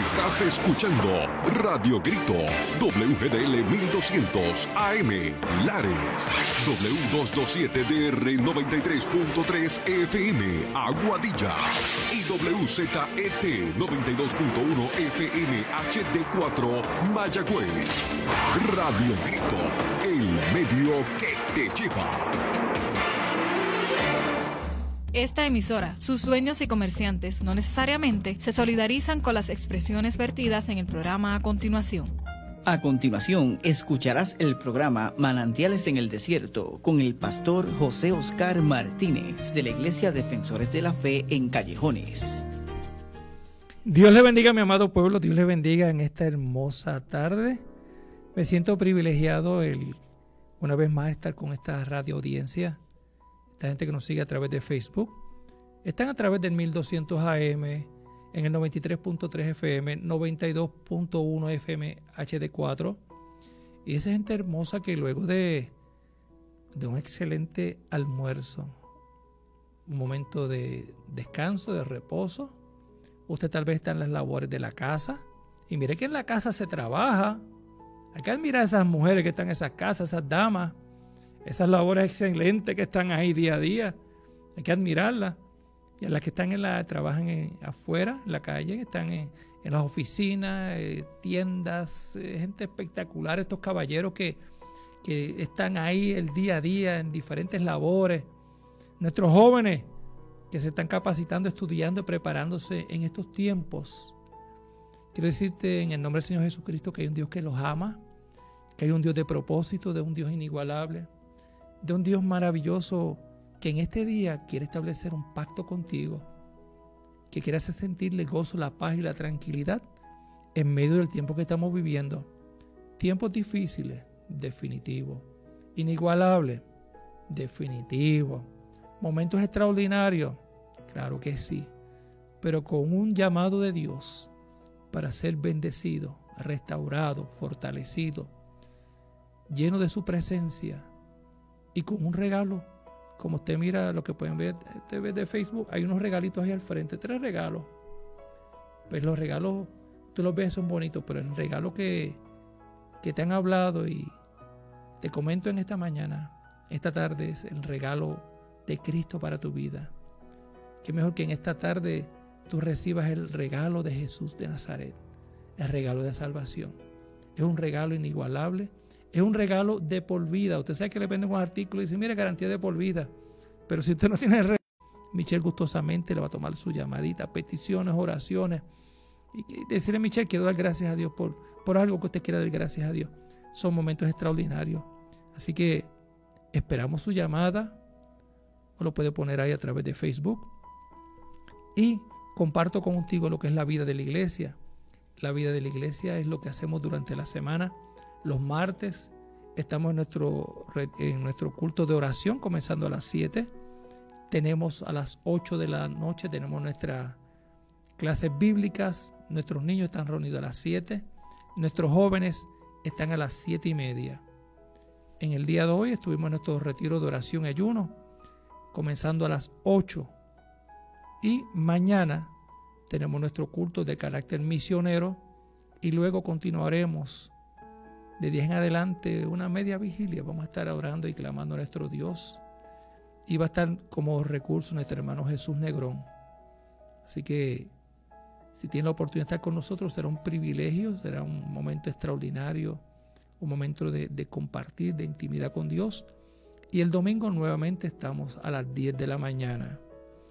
Estás escuchando Radio Grito, WGDL 1200 AM, Lares, W227DR 93.3 FM, Aguadilla, y WZET 92.1 FM HD4, Mayagüez. Radio Grito, el medio que te lleva. Esta emisora, sus dueños y comerciantes no necesariamente se solidarizan con las expresiones vertidas en el programa a continuación. A continuación, escucharás el programa Manantiales en el Desierto con el pastor José Oscar Martínez de la Iglesia Defensores de la Fe en Callejones. Dios le bendiga, mi amado pueblo, Dios le bendiga en esta hermosa tarde. Me siento privilegiado una vez más estar con esta radio audiencia. Esta gente que nos sigue a través de Facebook, están a través del 1200 AM, en el 93.3 FM, 92.1 FM HD4. Y esa gente hermosa que luego de un excelente almuerzo, un momento de descanso, de reposo, usted tal vez está en las labores de la casa. Y mire que en la casa se trabaja. Hay que admirar a esas mujeres que están en esas casas, esas damas. Esas labores excelentes que están ahí día a día, hay que admirarlas. Y a las que están trabajan afuera, en la calle, están en las oficinas, tiendas, gente espectacular, estos caballeros que están ahí el día a día en diferentes labores. Nuestros jóvenes que se están capacitando, estudiando, preparándose en estos tiempos. Quiero decirte en el nombre del Señor Jesucristo que hay un Dios que los ama, que hay un Dios de propósito, de un Dios inigualable, de un Dios maravilloso que en este día quiere establecer un pacto contigo, que quiere hacer sentirle el gozo, la paz y la tranquilidad en medio del tiempo que estamos viviendo. Tiempos difíciles, definitivo. Inigualable, definitivo. Momentos extraordinarios, claro que sí, pero con un llamado de Dios para ser bendecido, restaurado, fortalecido, lleno de su presencia y con un regalo. Como usted mira lo que pueden ver de Facebook, hay unos regalitos ahí al frente, 3 regalos. Pues los regalos, tú los ves, son bonitos, pero el regalo que te han hablado y te comento en esta mañana, esta tarde, es el regalo de Cristo para tu vida. Qué mejor que en esta tarde tú recibas el regalo de Jesús de Nazaret, el regalo de salvación. Es un regalo inigualable. Es un regalo de por vida. Usted sabe que le venden un artículo y dice, mire, garantía de por vida. Pero si usted no tiene el regalo, Michelle gustosamente le va a tomar su llamadita, peticiones, oraciones. Y decirle, Michelle, quiero dar gracias a Dios por algo que usted quiera dar gracias a Dios. Son momentos extraordinarios. Así que esperamos su llamada. O lo puede poner ahí a través de Facebook. Y comparto contigo lo que es la vida de la iglesia. La vida de la iglesia es lo que hacemos durante la semana. Los martes estamos en nuestro culto de oración, comenzando a las 7. Tenemos a las 8 de la noche, tenemos nuestras clases bíblicas. Nuestros niños están reunidos a las 7. Nuestros jóvenes están a las 7:30. En el día de hoy estuvimos en nuestro retiro de oración y ayuno, comenzando a las 8. Y mañana tenemos nuestro culto de carácter misionero y luego continuaremos de 10 en adelante una media vigilia. Vamos a estar orando y clamando a nuestro Dios. Y va a estar como recurso nuestro hermano Jesús Negrón. Así que si tiene la oportunidad de estar con nosotros, será un privilegio, será un momento extraordinario, un momento de compartir, de intimidad con Dios. Y el domingo nuevamente estamos a las 10 de la mañana.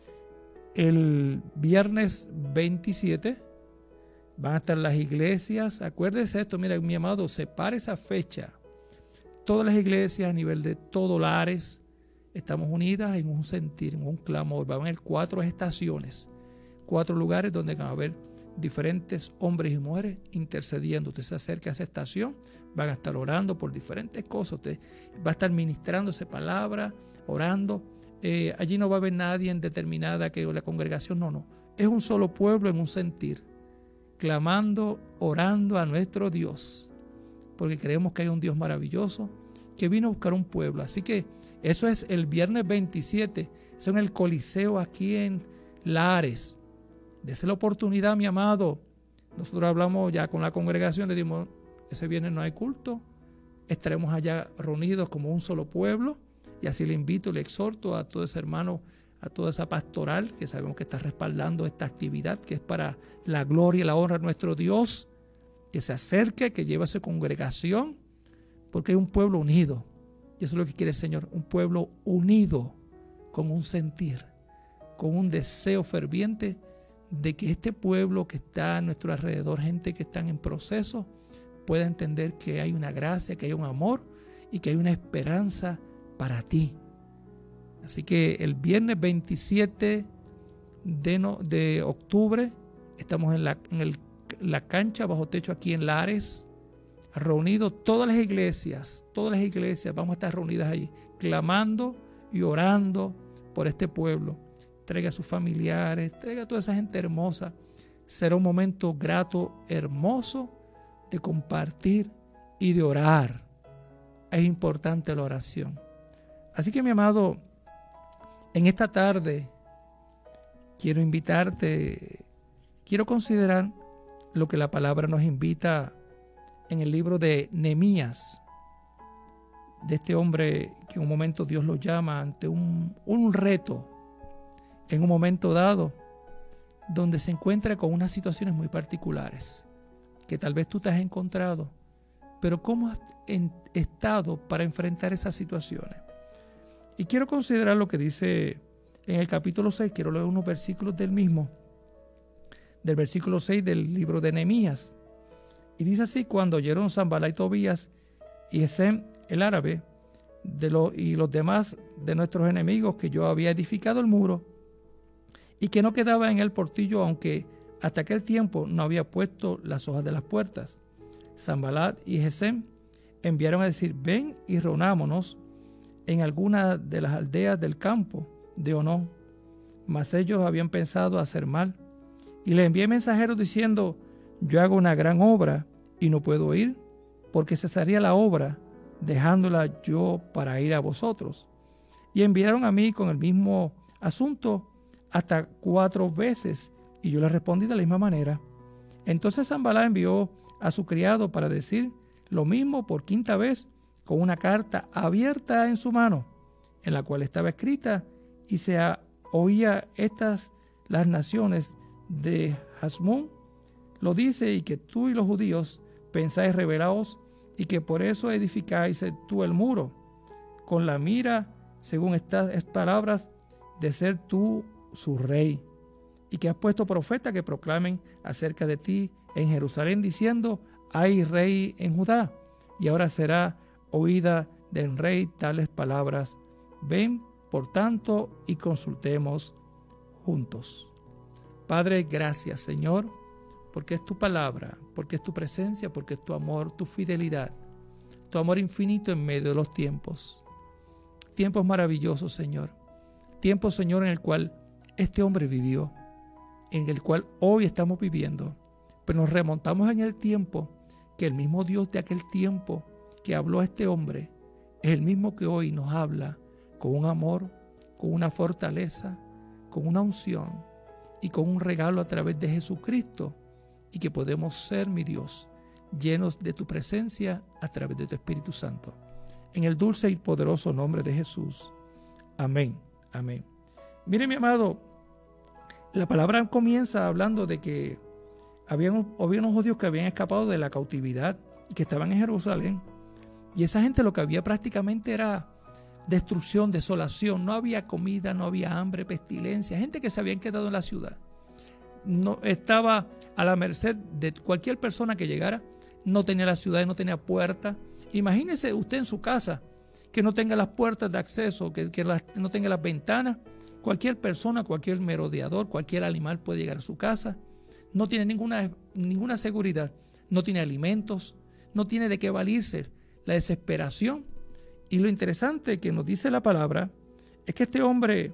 El viernes 27 van a estar las iglesias. Acuérdese esto, mira, mi amado, separe esa fecha. Todas las iglesias a nivel de todo Lares estamos unidas en un sentir, en un clamor. Van a haber 4 estaciones, 4 lugares donde van a haber diferentes hombres y mujeres intercediendo. Usted se acerca a esa estación, van a estar orando por diferentes cosas. Usted va a estar ministrándose palabra, orando. Allí no va a haber nadie en determinada que la congregación, no. Es un solo pueblo en un sentir, clamando, orando a nuestro Dios, porque creemos que hay un Dios maravilloso que vino a buscar un pueblo. Así que eso es el viernes 27, eso en el Coliseo aquí en Lares. Dese la oportunidad, mi amado, Nosotros hablamos ya con la congregación, le dimos, ese viernes no hay culto, estaremos allá reunidos como un solo pueblo, y así le invito, le exhorto a todo ese hermano, a toda esa pastoral que sabemos que está respaldando esta actividad que es para la gloria y la honra de nuestro Dios, que se acerque, que lleve a su congregación, porque hay un pueblo unido, y eso es lo que quiere el Señor, un pueblo unido, con un sentir, con un deseo ferviente de que este pueblo que está a nuestro alrededor, gente que están en proceso, pueda entender que hay una gracia, que hay un amor y que hay una esperanza para ti. Así que el viernes 27 de octubre estamos en la cancha bajo techo aquí en Lares, reunidos todas las iglesias, vamos a estar reunidas allí, clamando y orando por este pueblo. Traiga a sus familiares, traiga a toda esa gente hermosa. Será un momento grato, hermoso, de compartir y de orar. Es importante la oración. Así que, mi amado, en esta tarde quiero invitarte, quiero considerar lo que la palabra nos invita en el libro de Nehemías, de este hombre que en un momento Dios lo llama ante un reto, en un momento dado, donde se encuentra con unas situaciones muy particulares, que tal vez tú te has encontrado, pero ¿cómo has estado para enfrentar esas situaciones? Y quiero considerar lo que dice en el capítulo 6, quiero leer unos versículos del mismo, del versículo 6 del libro de Nehemías. Y dice así: cuando oyeron Sanballat y Tobías y Gesem el árabe y los demás de nuestros enemigos que yo había edificado el muro y que no quedaba en el portillo, aunque hasta aquel tiempo no había puesto las hojas de las puertas, Sanballat y Gesem enviaron a decir: ven y reunámonos en alguna de las aldeas del campo de Onón. Mas ellos habían pensado hacer mal, y le envié mensajeros diciendo: yo hago una gran obra y no puedo ir, porque cesaría la obra, dejándola yo para ir a vosotros. Y enviaron a mí con el mismo asunto hasta 4 veces, y yo les respondí de la misma manera. Entonces Sanballat envió a su criado para decir lo mismo por 5ª vez, con una carta abierta en su mano, en la cual estaba escrita, y se oía estas las naciones de Hasmón, lo dice, y que tú y los judíos pensáis rebelaos, y que por eso edificáis tú el muro, con la mira, según estas palabras, de ser tú su rey, y que has puesto profetas que proclamen acerca de ti en Jerusalén, diciendo: hay rey en Judá, y ahora será oída del rey tales palabras. Ven, por tanto, y consultemos juntos. Padre, gracias, Señor, porque es tu palabra, porque es tu presencia, porque es tu amor, tu fidelidad, tu amor infinito en medio de los tiempos. Tiempos maravillosos, Señor. Tiempos, Señor, en el cual este hombre vivió, en el cual hoy estamos viviendo. Pero nos remontamos en el tiempo, que el mismo Dios de aquel tiempo que habló a este hombre es el mismo que hoy nos habla con un amor, con una fortaleza, con una unción y con un regalo a través de Jesucristo, y que podemos ser, mi Dios, llenos de tu presencia a través de tu Espíritu Santo. En el dulce y poderoso nombre de Jesús. Amén. Amén. Mire, mi amado, la palabra comienza hablando de que había unos judíos que habían escapado de la cautividad y que estaban en Jerusalén. Y esa gente lo que había prácticamente era destrucción, desolación. No había comida, no había hambre, pestilencia. Gente que se habían quedado en la ciudad. No estaba a la merced de cualquier persona que llegara. No tenía la ciudad, no tenía puerta. Imagínese usted en su casa que no tenga las puertas de acceso, que no tenga las ventanas. Cualquier persona, cualquier merodeador, cualquier animal puede llegar a su casa. No tiene ninguna seguridad. No tiene alimentos. No tiene de qué valirse. La desesperación. Y lo interesante que nos dice la palabra es que este hombre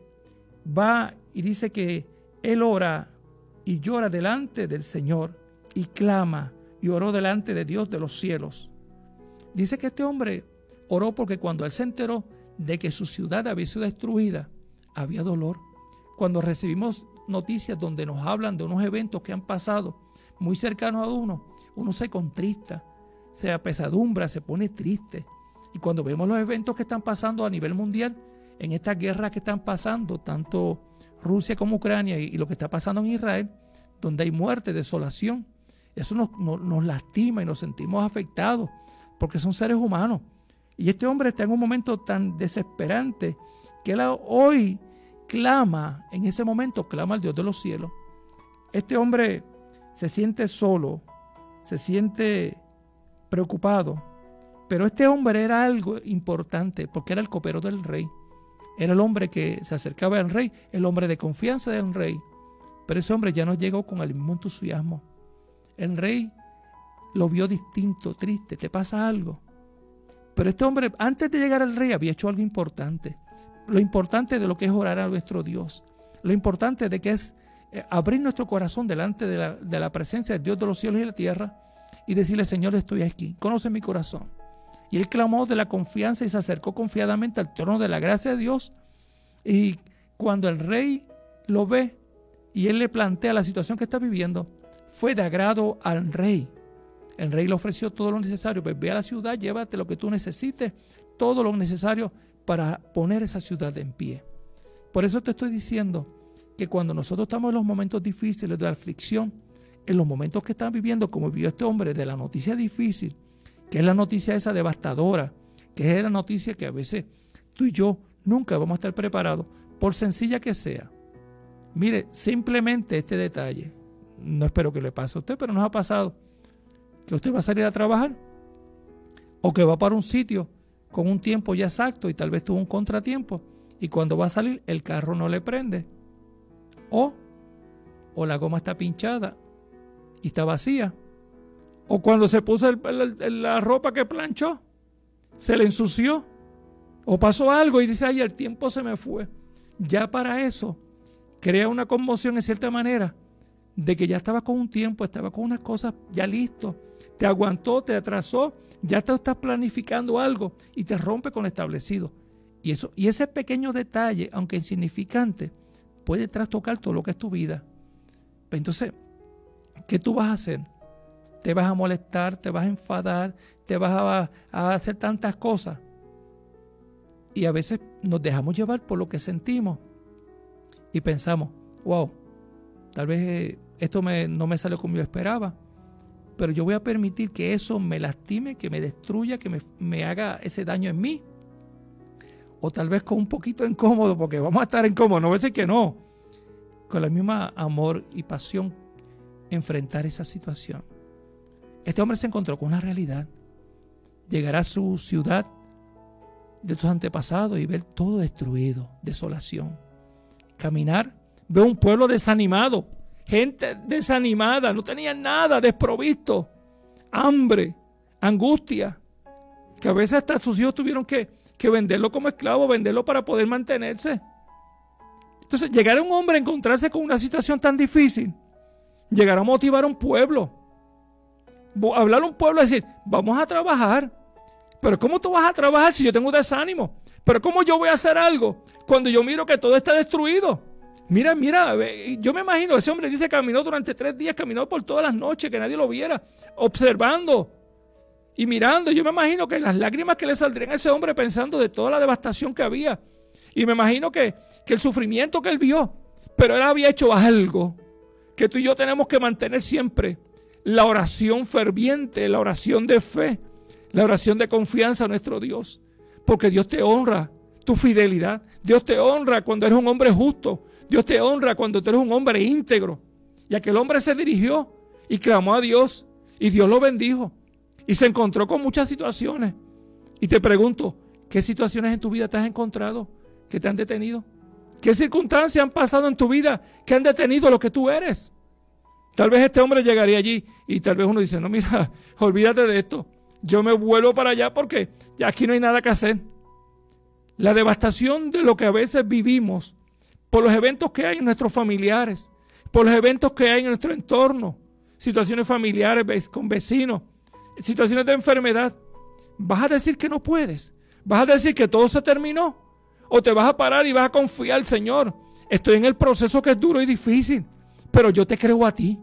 va y dice que él ora y llora delante del Señor y clama y oró delante de Dios de los cielos. Dice que este hombre oró porque cuando él se enteró de que su ciudad había sido destruida, había dolor. Cuando recibimos noticias donde nos hablan de unos eventos que han pasado, muy cercanos a uno se contrista, se apesadumbra, se pone triste. Y cuando vemos los eventos que están pasando a nivel mundial, en estas guerras que están pasando, tanto Rusia como Ucrania y lo que está pasando en Israel, donde hay muerte, desolación, eso nos lastima y nos sentimos afectados, porque son seres humanos. Y este hombre está en un momento tan desesperante que él hoy clama, en ese momento clama al Dios de los cielos. Este hombre se siente solo, se siente preocupado, pero este hombre era algo importante porque era el copero del rey. Era el hombre que se acercaba al rey, el hombre de confianza del rey. Pero ese hombre ya no llegó con el mismo entusiasmo. El rey lo vio distinto, triste, ¿te pasa algo? Pero este hombre, antes de llegar al rey, había hecho algo importante. Lo importante de lo que es orar a nuestro Dios. Lo importante de que es abrir nuestro corazón delante de la presencia del Dios de los cielos y la tierra y decirle, Señor, estoy aquí, conoce mi corazón. Y él clamó de la confianza y se acercó confiadamente al trono de la gracia de Dios. Y cuando el rey lo ve y él le plantea la situación que está viviendo, fue de agrado al rey. El rey le ofreció todo lo necesario. Pues ve a la ciudad, llévate lo que tú necesites, todo lo necesario para poner esa ciudad en pie. Por eso te estoy diciendo que cuando nosotros estamos en los momentos difíciles de aflicción, en los momentos que están viviendo, como vivió este hombre, de la noticia difícil, que es la noticia esa devastadora, que es la noticia que a veces tú y yo nunca vamos a estar preparados, por sencilla que sea. Mire, simplemente este detalle, no espero que le pase a usted, pero nos ha pasado que usted va a salir a trabajar o que va para un sitio con un tiempo ya exacto y tal vez tuvo un contratiempo y cuando va a salir el carro no le prende o la goma está pinchada y está vacía, o cuando se puso la ropa que planchó se le ensució, o pasó algo y dice, ay, el tiempo se me fue. Ya para eso crea una conmoción en cierta manera de que ya estaba con un tiempo, estaba con unas cosas ya listo, te aguantó, te atrasó, ya te estás planificando algo y te rompe con lo establecido. Y ese pequeño detalle, aunque insignificante, puede trastocar todo lo que es tu vida. Entonces, ¿qué tú vas a hacer? Te vas a molestar, te vas a enfadar, te vas a hacer tantas cosas. Y a veces nos dejamos llevar por lo que sentimos y pensamos, wow, tal vez esto no me salió como yo esperaba, pero yo voy a permitir que eso me lastime, que me destruya, que me haga ese daño en mí. O tal vez con un poquito incómodo, porque vamos a estar incómodos, no voy a decir que no. Con la misma amor y pasión, enfrentar esa situación. Este hombre se encontró con una realidad. Llegar a su ciudad de tus antepasados y ver todo destruido, desolación. Caminar, ver un pueblo desanimado, gente desanimada, no tenían nada, desprovisto, hambre, angustia, que a veces hasta sus hijos tuvieron que venderlo como esclavo, venderlo para poder mantenerse. Entonces, llegar a un hombre a encontrarse con una situación tan difícil, llegar a motivar a un pueblo, hablar a un pueblo y decir, vamos a trabajar. Pero ¿cómo tú vas a trabajar si yo tengo desánimo? Pero ¿cómo yo voy a hacer algo cuando yo miro que todo está destruido? Mira, yo me imagino, ese hombre dice caminó durante 3 días, caminó por todas las noches, que nadie lo viera, observando y mirando. Yo me imagino que las lágrimas que le saldrían a ese hombre pensando de toda la devastación que había. Y me imagino que el sufrimiento que él vio, pero él había hecho algo que tú y yo tenemos que mantener siempre. La oración ferviente, la oración de fe, la oración de confianza a nuestro Dios. Porque Dios te honra tu fidelidad. Dios te honra cuando eres un hombre justo. Dios te honra cuando tú eres un hombre íntegro. Y aquel hombre se dirigió y clamó a Dios. Y Dios lo bendijo. Y se encontró con muchas situaciones. Y te pregunto, ¿qué situaciones en tu vida te has encontrado que te han detenido? ¿Qué circunstancias han pasado en tu vida que han detenido lo que tú eres? Tal vez este hombre llegaría allí y tal vez uno dice, no, mira, olvídate de esto. Yo me vuelvo para allá porque ya aquí no hay nada que hacer. La devastación de lo que a veces vivimos por los eventos que hay en nuestros familiares, por los eventos que hay en nuestro entorno, situaciones familiares con vecinos, situaciones de enfermedad. ¿Vas a decir que no puedes? ¿Vas a decir que todo se terminó? ¿O te vas a parar y vas a confiar, Señor? Estoy en el proceso que es duro y difícil, pero yo te creo a ti.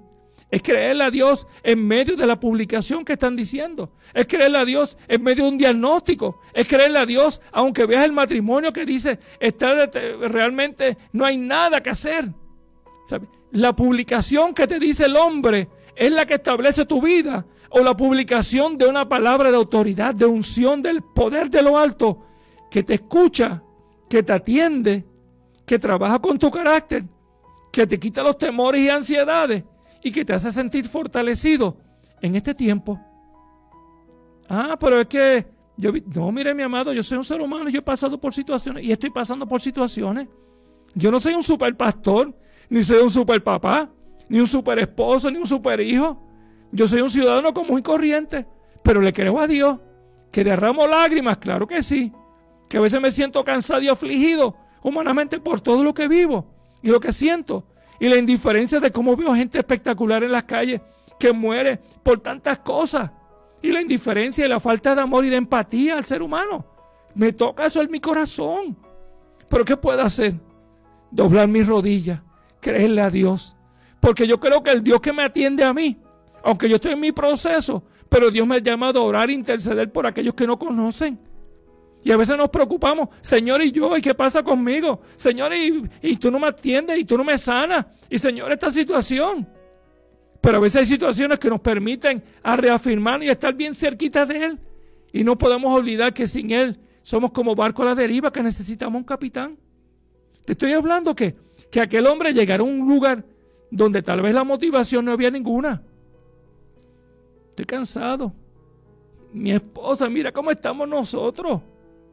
Es creerle a Dios en medio de la publicación que están diciendo. Es creerle a Dios en medio de un diagnóstico. Es creerle a Dios aunque veas el matrimonio que dice realmente no hay nada que hacer. ¿Sabe? La publicación que te dice el hombre es la que establece tu vida, o la publicación de una palabra de autoridad, de unción, del poder de lo alto, que te escucha, que te atiende, que trabaja con tu carácter, que te quita los temores y ansiedades y que te hace sentir fortalecido en este tiempo. Pero es que no, mire, mi amado, yo soy un ser humano, yo he pasado por situaciones y estoy pasando por situaciones. Yo no soy un super pastor, ni soy un super papá, ni un super esposo, ni un super hijo. Yo soy un ciudadano común y corriente, pero le creo a Dios. Que derramo lágrimas, claro que sí. Que a veces me siento cansado y afligido humanamente por todo lo que vivo y lo que siento. Y la indiferencia de cómo veo gente espectacular en las calles que muere por tantas cosas. Y la indiferencia y la falta de amor y de empatía al ser humano. Me toca eso en mi corazón. ¿Pero qué puedo hacer? Doblar mis rodillas, creerle a Dios. Porque yo creo que el Dios que me atiende a mí, aunque yo estoy en mi proceso, pero Dios me ha llamado a orar e interceder por aquellos que no conocen. Y a veces nos preocupamos, Señor, ¿y yo? ¿Y qué pasa conmigo? Señor, y tú no me atiendes, y tú no me sanas. Y Señor, esta situación. Pero a veces hay situaciones que nos permiten a reafirmar y estar bien cerquita de Él. Y no podemos olvidar que sin Él somos como barco a la deriva, que necesitamos un capitán. Te estoy hablando que aquel hombre llegara a un lugar donde tal vez la motivación no había ninguna. Estoy cansado. Mi esposa, mira cómo estamos nosotros.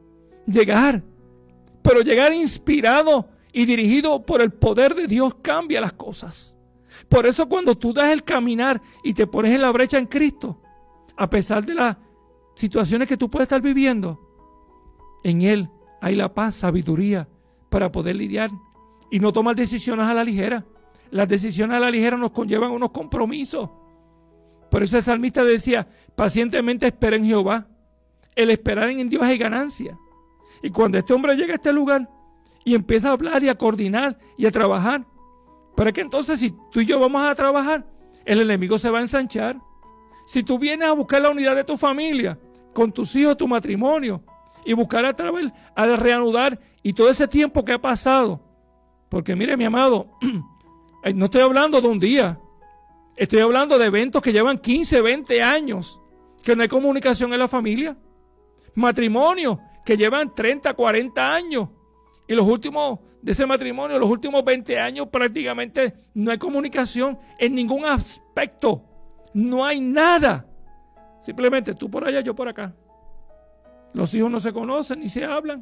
Pero llegar inspirado y dirigido por el poder de Dios cambia las cosas. Por eso cuando tú das el caminar y te pones en la brecha en Cristo, a pesar de las situaciones que tú puedes estar viviendo, en Él hay la paz, sabiduría para poder lidiar y no tomar decisiones a la ligera. Las decisiones a la ligera nos conllevan unos compromisos. Por eso el salmista decía, pacientemente espera en Jehová. El esperar en Dios es ganancia. Y cuando este hombre llega a este lugar y empieza a hablar y a coordinar y a trabajar, pero es que entonces si tú y yo vamos a trabajar, el enemigo se va a ensanchar. Si tú vienes a buscar la unidad de tu familia, con tus hijos, tu matrimonio, y buscar a través, a reanudar, y todo ese tiempo que ha pasado, porque mire, mi amado, no estoy hablando de un día, estoy hablando de eventos que llevan 15, 20 años, que no hay comunicación en la familia, matrimonios que llevan 30, 40 años, y los últimos de ese matrimonio, los últimos 20 años prácticamente no hay comunicación en ningún aspecto, no hay nada, simplemente tú por allá, yo por acá. Los hijos no se conocen ni se hablan,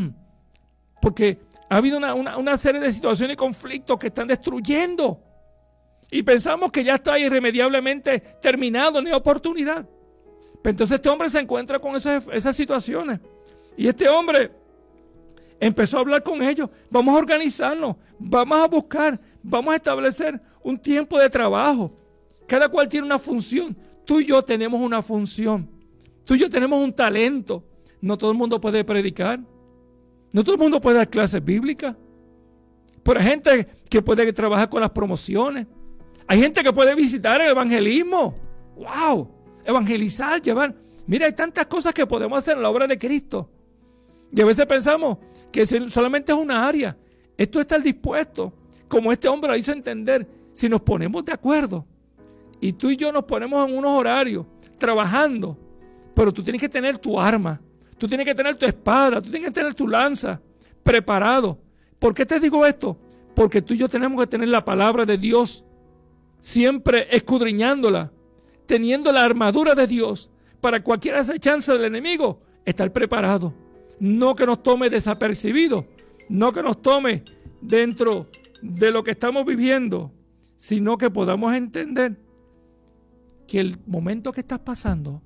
porque ha habido una serie de situaciones y conflictos que están destruyendo, y pensamos que ya está irremediablemente terminado, no hay oportunidad. Pero entonces este hombre se encuentra con esas situaciones, y este hombre empezó a hablar con ellos. Vamos a organizarnos, vamos a buscar, vamos a establecer un tiempo de trabajo. Cada cual tiene una función. Tú y yo tenemos una función. Tú y yo tenemos un talento. No todo el mundo puede predicar. No todo el mundo puede dar clases bíblicas. Pero hay gente que puede trabajar con las promociones. Hay gente que puede visitar el evangelismo. ¡Wow! Evangelizar, llevar. Mira, hay tantas cosas que podemos hacer en la obra de Cristo. Y a veces pensamos que solamente es una área. Esto está dispuesto, como este hombre lo hizo entender, si nos ponemos de acuerdo. Y tú y yo nos ponemos en unos horarios, trabajando. Pero tú tienes que tener tu arma. Tú tienes que tener tu espada. Tú tienes que tener tu lanza preparado. ¿Por qué te digo esto? Porque tú y yo tenemos que tener la palabra de Dios, siempre escudriñándola, teniendo la armadura de Dios para cualquier acechanza del enemigo, estar preparado. No que nos tome desapercibido, no que nos tome dentro de lo que estamos viviendo, sino que podamos entender que el momento que estás pasando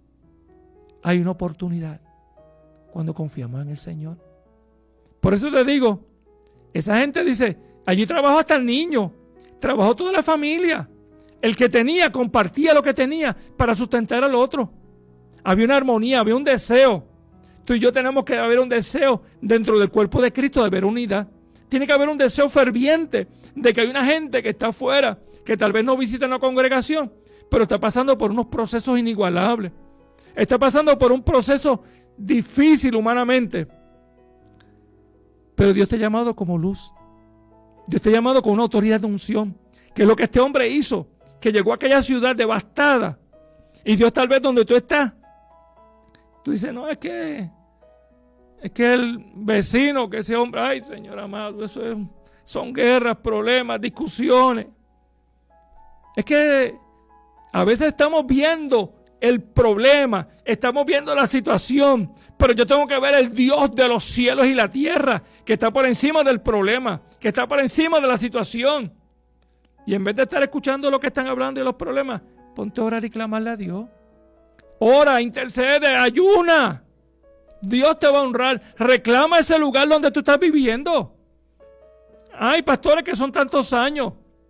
hay una oportunidad cuando confiamos en el Señor. Por eso te digo, esa gente dice, allí trabajó hasta el niño, trabajó toda la familia. El que tenía compartía lo que tenía para sustentar al otro. Había una armonía, había un deseo. Tú y yo tenemos que haber un deseo dentro del cuerpo de Cristo de haber unidad. Tiene que haber un deseo ferviente de que hay una gente que está afuera, que tal vez no visita una congregación, pero está pasando por unos procesos inigualables. Está pasando por un proceso difícil humanamente. Pero Dios te ha llamado como luz. Dios te ha llamado con una autoridad de unción, que es lo que este hombre hizo, que llegó a aquella ciudad devastada. Y Dios tal vez donde tú estás, tú dices, no, es que el vecino, que ese hombre, ay Señor amado, son guerras, problemas, discusiones. Es que a veces estamos viendo el problema, estamos viendo la situación, pero yo tengo que ver el Dios de los cielos y la tierra, que está por encima del problema, que está por encima de la situación. Y en vez de estar escuchando lo que están hablando de los problemas, ponte a orar y clamarle a Dios. Ora, intercede, ayuna. Dios te va a honrar. Reclama ese lugar donde tú estás viviendo. Hay pastores que son tantos años.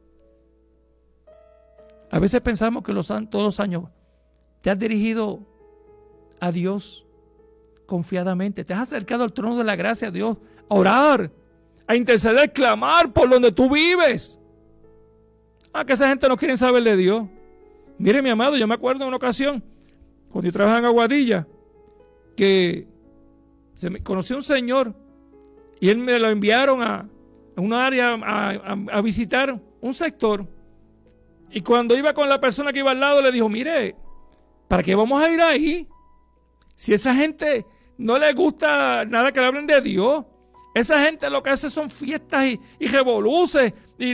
A veces pensamos que todos los años te has dirigido a Dios confiadamente. Te has acercado al trono de la gracia, a Dios, a orar, a interceder, clamar por donde tú vives. Que esa gente no quiere saber de Dios. Mire, mi amado, yo me acuerdo en una ocasión, cuando yo trabajaba en Aguadilla, que conocí a un señor y él me lo enviaron a una área a visitar un sector. Y cuando iba con la persona que iba al lado, le dijo, mire, ¿para qué vamos a ir ahí? Si esa gente no le gusta nada que le hablen de Dios. Esa gente lo que hace son fiestas y revoluces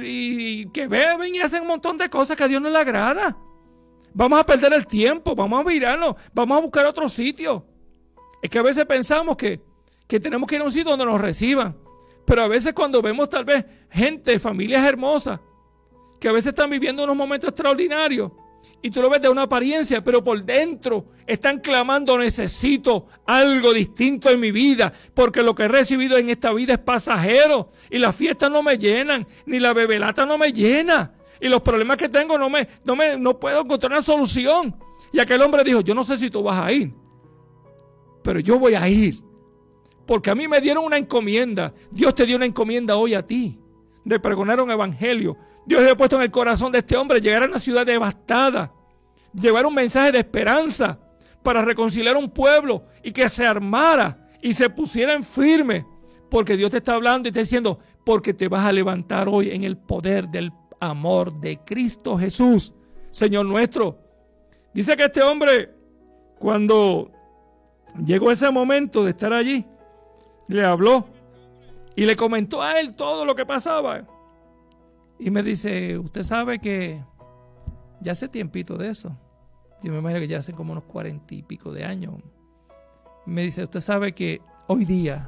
y que beben y hacen un montón de cosas que a Dios no le agrada. Vamos a perder el tiempo, vamos a mirarnos, vamos a buscar otro sitio. Es que a veces pensamos que tenemos que ir a un sitio donde nos reciban. Pero a veces cuando vemos tal vez gente, familias hermosas, que a veces están viviendo unos momentos extraordinarios, y tú lo ves de una apariencia, pero por dentro están clamando, necesito algo distinto en mi vida, porque lo que he recibido en esta vida es pasajero, y las fiestas no me llenan, ni la bebelata no me llena, y los problemas que tengo no puedo encontrar una solución. Y aquel hombre dijo, yo no sé si tú vas a ir, pero yo voy a ir, porque a mí me dieron una encomienda. Dios te dio una encomienda hoy a ti, de pregonar un evangelio. Dios le ha puesto en el corazón de este hombre llegar a una ciudad devastada, llevar un mensaje de esperanza para reconciliar un pueblo y que se armara y se pusiera en firme, porque Dios te está hablando y te está diciendo, porque te vas a levantar hoy en el poder del amor de Cristo Jesús, Señor nuestro. Dice que este hombre, cuando llegó ese momento de estar allí, le habló y le comentó a él todo lo que pasaba. Y me dice, usted sabe que ya hace tiempito de eso. Yo me imagino que ya hace como unos 40 y pico de años. Me dice, usted sabe que hoy día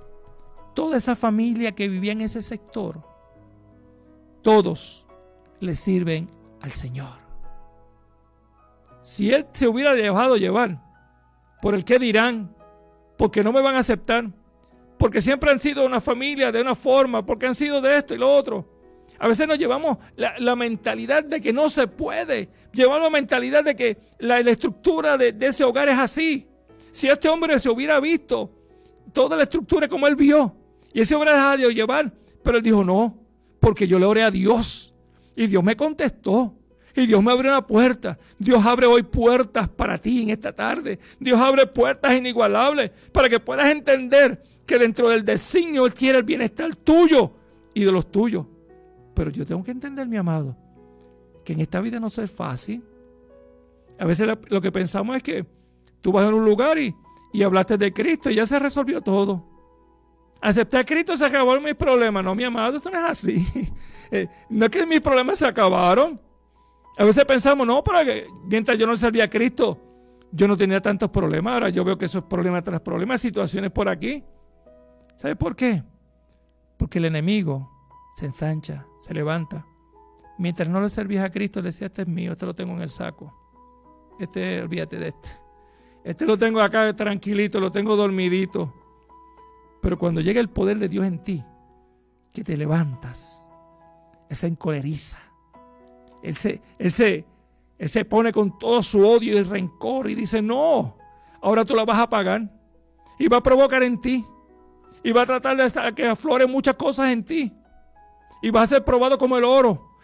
toda esa familia que vivía en ese sector, todos le sirven al Señor. Si él se hubiera dejado llevar por el qué dirán, porque no me van a aceptar, porque siempre han sido una familia de una forma, porque han sido de esto y lo otro. A veces nos llevamos la mentalidad de que no se puede. Llevamos la mentalidad de que la estructura de ese hogar es así. Si este hombre se hubiera visto toda la estructura como él vio, y él se hubiera dejado de llevar, pero él dijo no, porque yo le oré a Dios y Dios me contestó y Dios me abrió una puerta. Dios abre hoy puertas para ti en esta tarde. Dios abre puertas inigualables para que puedas entender que dentro del designio Él quiere el bienestar tuyo y de los tuyos. Pero yo tengo que entender, mi amado, que en esta vida no es fácil. A veces lo que pensamos es que tú vas a un lugar y hablaste de Cristo y ya se resolvió todo. Acepté a Cristo, se acabaron mis problemas. No, mi amado, esto no es así. No es que mis problemas se acabaron. A veces pensamos, no, pero mientras yo no servía a Cristo, yo no tenía tantos problemas. Ahora yo veo que esos problemas tras problemas, situaciones por aquí. ¿Sabes por qué? Porque el enemigo se ensancha, se levanta. Mientras no le servías a Cristo, le decía, este es mío, este lo tengo en el saco. Olvídate de este. Este lo tengo acá tranquilito, lo tengo dormidito. Pero cuando llega el poder de Dios en ti, que te levantas, Él se encoleriza. Él se pone con todo su odio y rencor y dice, no, ahora tú la vas a pagar. Y va a provocar en ti. Y va a tratar de que afloren muchas cosas en ti. Y vas a ser probado como el oro.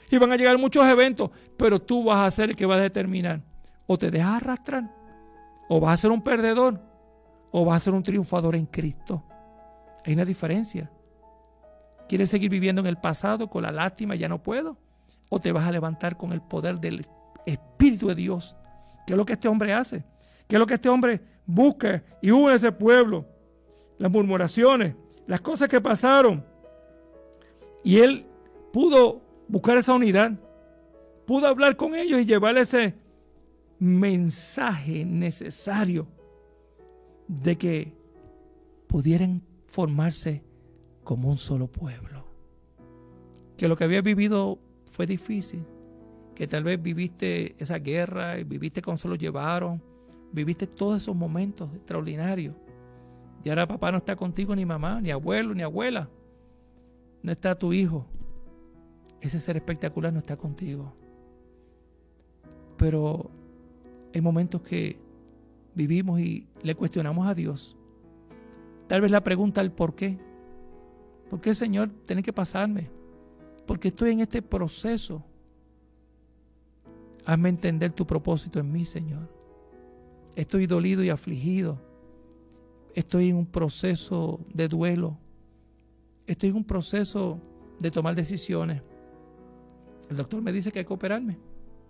y van a llegar muchos eventos, pero tú vas a ser el que va a determinar. O te dejas arrastrar, o vas a ser un perdedor, o vas a ser un triunfador en Cristo. Hay una diferencia. ¿Quieres seguir viviendo en el pasado con la lástima, ya no puedo? ¿O te vas a levantar con el poder del Espíritu de Dios? ¿Qué es lo que este hombre hace? ¿Qué es lo que este hombre busca y hubo en ese pueblo? Las murmuraciones, las cosas que pasaron. Y él pudo buscar esa unidad, pudo hablar con ellos y llevarle ese mensaje necesario de que pudieran formarse como un solo pueblo. Que lo que había vivido fue difícil, que tal vez viviste esa guerra, y viviste cómo se lo llevaron, viviste todos esos momentos extraordinarios. Y ahora papá no está contigo, ni mamá, ni abuelo, ni abuela. No está tu hijo. Ese ser espectacular no está contigo. Pero hay momentos que vivimos y le cuestionamos a Dios. Tal vez la pregunta el por qué. ¿Por qué, Señor, tiene que pasarme? Porque estoy en este proceso. Hazme entender tu propósito en mí, Señor. Estoy dolido y afligido. Estoy en un proceso de duelo. Estoy en un proceso de tomar decisiones. El doctor me dice que hay que operarme.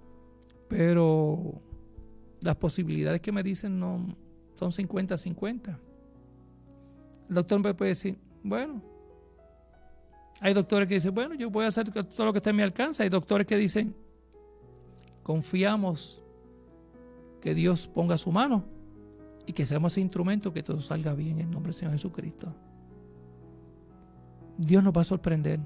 Pero las posibilidades que me dicen no son 50-50. El doctor me puede decir, bueno, hay doctores que dicen, bueno, yo voy a hacer todo lo que esté en mi alcance. Hay doctores que dicen, confiamos que Dios ponga su mano y que seamos ese instrumento, que todo salga bien en nombre del Señor Jesucristo. Dios nos va a sorprender.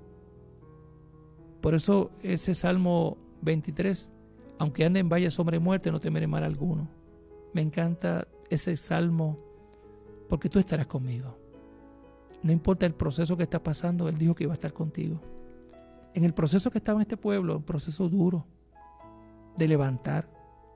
Por eso ese Salmo 23, aunque ande en valle de sombra y muerte, no temeré mal alguno. Me encanta ese salmo porque tú estarás conmigo. No importa el proceso que está pasando, Él dijo que iba a estar contigo. En el proceso que estaba en este pueblo, un proceso duro de levantar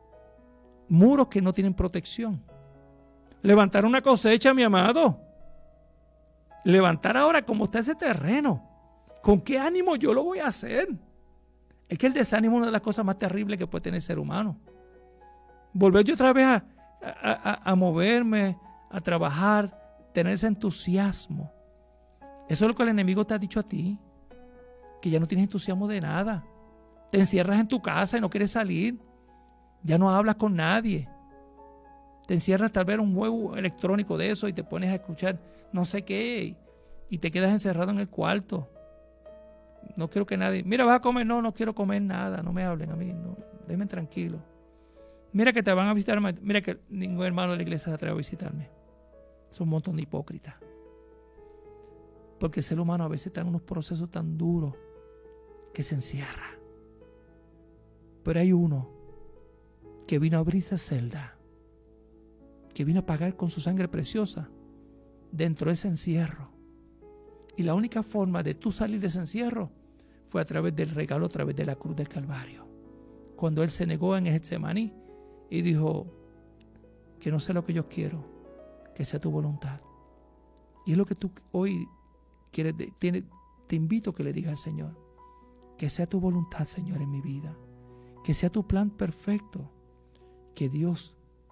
muros que no tienen protección. Levantar una cosecha, mi amado. Levantar ahora como está ese terreno. ¿Con qué ánimo yo lo voy a hacer? Es que el desánimo es una de las cosas más terribles que puede tener el ser humano. Volver yo otra vez a moverme, a trabajar, tener ese entusiasmo. Eso es lo que el enemigo te ha dicho a ti. Que ya no tienes entusiasmo de nada. Te encierras en tu casa y no quieres salir. Ya no hablas con nadie. Te encierras tal vez en un juego electrónico de eso y te pones a escuchar no sé qué y te quedas encerrado en el cuarto. No quiero que nadie... Mira, vas a comer. No quiero comer nada. No me hablen a mí. No, déjenme tranquilo. Mira que te van a visitar. Mira que ningún hermano de la iglesia se atreve a visitarme. Son un montón de hipócritas. Porque el ser humano a veces está en unos procesos tan duros que se encierra. Pero hay uno que vino a abrir esa celda, que vino a pagar con su sangre preciosa dentro de ese encierro. Y la única forma de tú salir de ese encierro fue a través del regalo, a través de la cruz del Calvario. Cuando Él se negó en Getsemaní y dijo, que no sea lo que yo quiero, que sea tu voluntad. Y es lo que tú hoy quieres, te invito a que le digas al Señor, que sea tu voluntad, Señor, en mi vida, que sea tu plan perfecto, que Dios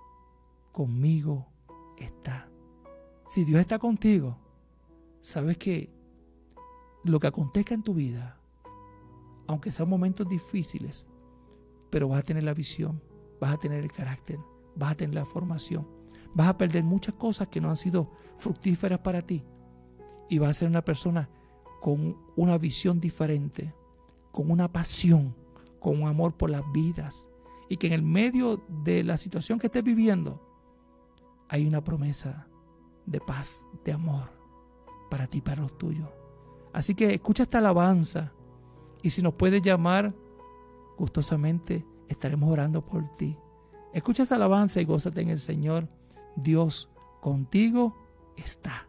conmigo está. Si Dios está contigo, sabes que lo que acontezca en tu vida, aunque sean momentos difíciles, pero vas a tener la visión, vas a tener el carácter, vas a tener la formación, vas a perder muchas cosas que no han sido fructíferas para ti y vas a ser una persona con una visión diferente, con una pasión, con un amor por las vidas, y que en el medio de la situación que estés viviendo hay una promesa de paz, de amor para ti y para los tuyos. Así que escucha esta alabanza, y si nos puedes llamar, gustosamente estaremos orando por ti. Escucha esta alabanza y gózate en el Señor. Dios contigo está.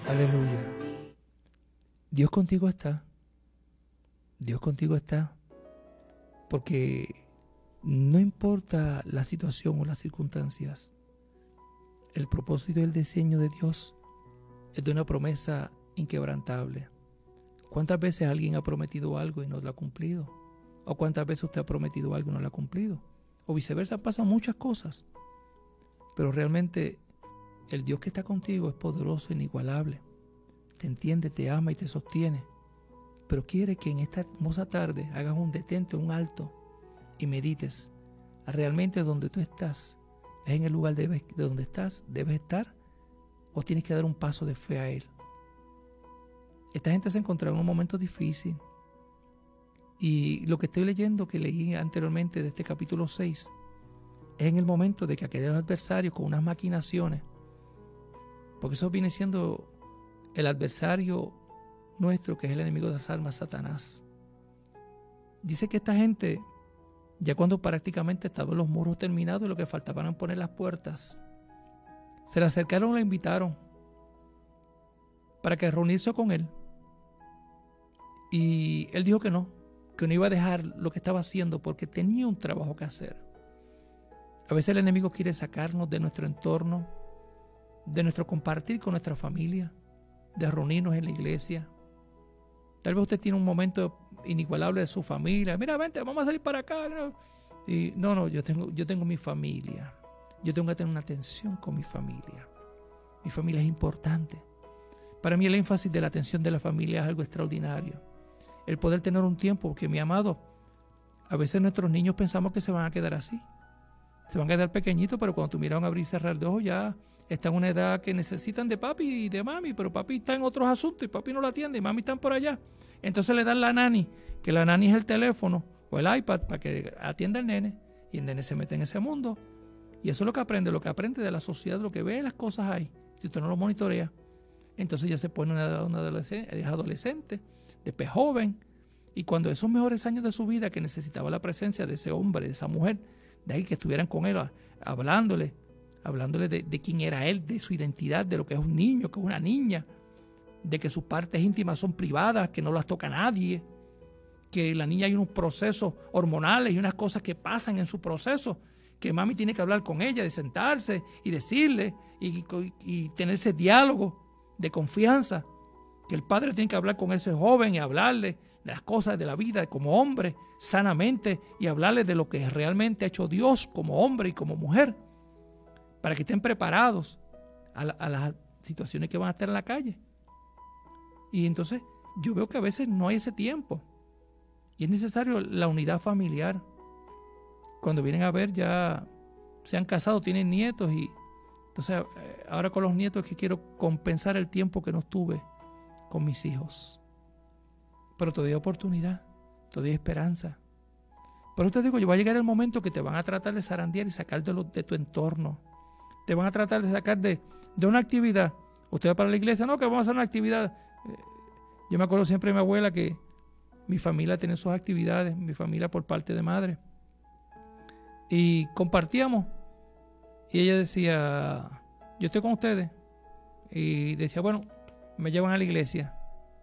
Aleluya. Dios contigo está. Dios contigo está. Porque no importa la situación o las circunstancias, el propósito y el diseño de Dios es de una promesa inquebrantable. ¿Cuántas veces alguien ha prometido algo y no lo ha cumplido? ¿O cuántas veces usted ha prometido algo y no lo ha cumplido? O viceversa, pasan muchas cosas. Pero realmente el Dios que está contigo es poderoso e inigualable. Te entiende, te ama y te sostiene. Pero quiere que en esta hermosa tarde hagas un detente, un alto y medites. ¿Realmente donde tú estás es en el lugar de donde estás, debes estar? ¿O tienes que dar un paso de fe a Él? Esta gente se encontraba en un momento difícil. Y lo que estoy leyendo, que leí anteriormente de este capítulo 6, es en el momento de que aquellos adversarios con unas maquinaciones, porque eso viene siendo el adversario nuestro, que es el enemigo de las almas, Satanás. Dice que esta gente, ya cuando prácticamente estaban los muros terminados y lo que faltaban era poner las puertas, se le acercaron y le invitaron para que reunirse con él. Y él dijo que no iba a dejar lo que estaba haciendo porque tenía un trabajo que hacer. A veces el enemigo quiere sacarnos de nuestro entorno, de nuestro compartir con nuestra familia, de reunirnos en la iglesia. Tal vez usted tiene un momento inigualable de su familia. Mira, vente, vamos a salir para acá. Y no, yo tengo mi familia. Yo tengo que tener una atención con mi familia. Mi familia es importante. Para mí el énfasis de la atención de la familia es algo extraordinario. El poder tener un tiempo, porque mi amado, a veces nuestros niños pensamos que se van a quedar así. Se van a quedar pequeñitos, pero cuando tú miras abrir y cerrar de ojos ya están en una edad que necesitan de papi y de mami, pero papi está en otros asuntos y papi no lo atiende y mami están por allá. Entonces le dan la nani, que la nani es el teléfono o el iPad para que atienda al nene y el nene se mete en ese mundo. Y eso es lo que aprende de la sociedad, lo que ve las cosas ahí. Si usted no lo monitorea, entonces ya se pone una adolescente, después joven, y cuando esos mejores años de su vida que necesitaba la presencia de ese hombre, de esa mujer, de ahí que estuvieran con él hablándole de quién era él, de su identidad, de lo que es un niño, que es una niña, de que sus partes íntimas son privadas, que no las toca nadie, que la niña hay unos procesos hormonales y unas cosas que pasan en su proceso, que mami tiene que hablar con ella, de sentarse y decirle y tener ese diálogo de confianza, que el padre tiene que hablar con ese joven y hablarle de las cosas de la vida como hombre, sanamente, y hablarle de lo que realmente ha hecho Dios como hombre y como mujer, para que estén preparados a las situaciones que van a estar en la calle. Y entonces yo veo que a veces no hay ese tiempo, y es necesario la unidad familiar. Cuando vienen a ver ya se han casado, tienen nietos, y entonces ahora con los nietos es que quiero compensar el tiempo que no tuve con mis hijos. Pero todavía hay oportunidad, todavía hay esperanza. Pero te digo, va a llegar el momento que te van a tratar de zarandear y sacar de tu entorno. Te van a tratar de sacar de una actividad. Usted va para la iglesia, no, que vamos a hacer una actividad. Yo me acuerdo siempre de mi abuela que mi familia tenía sus actividades, mi familia por parte de madre. Y compartíamos. Y ella decía, yo estoy con ustedes. Y decía, bueno, me llevan a la iglesia.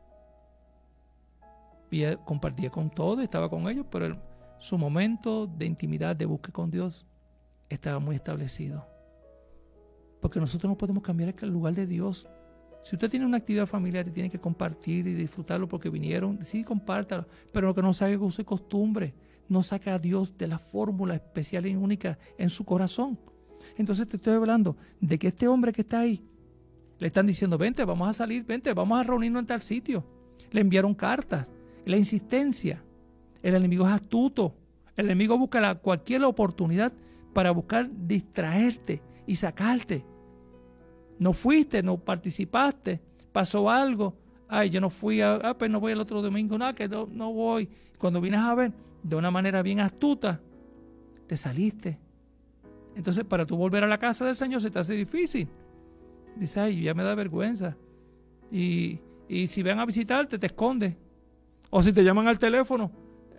Y ella compartía con todos, estaba con ellos, pero su momento de intimidad, de búsqueda con Dios, estaba muy establecido. Porque nosotros no podemos cambiar el lugar de Dios. Si usted tiene una actividad familiar, te tiene que compartir y disfrutarlo porque vinieron, sí, compártalo, pero lo que no saque uso y costumbre, no saca a Dios de la fórmula especial y única en su corazón. Entonces te estoy hablando de que este hombre que está ahí, le están diciendo, vente, vamos a salir, vente, vamos a reunirnos en tal sitio. Le enviaron cartas, la insistencia. El enemigo es astuto. El enemigo busca cualquier oportunidad para buscar distraerte y sacarte. No fuiste, no participaste, pasó algo. Ay, yo no fui, pues no voy el otro domingo, nada, que no voy. Cuando vienes a ver, de una manera bien astuta, te saliste. Entonces, para tú volver a la casa del Señor se te hace difícil. Dices, ay, ya me da vergüenza. Y si van a visitarte, te escondes. O si te llaman al teléfono,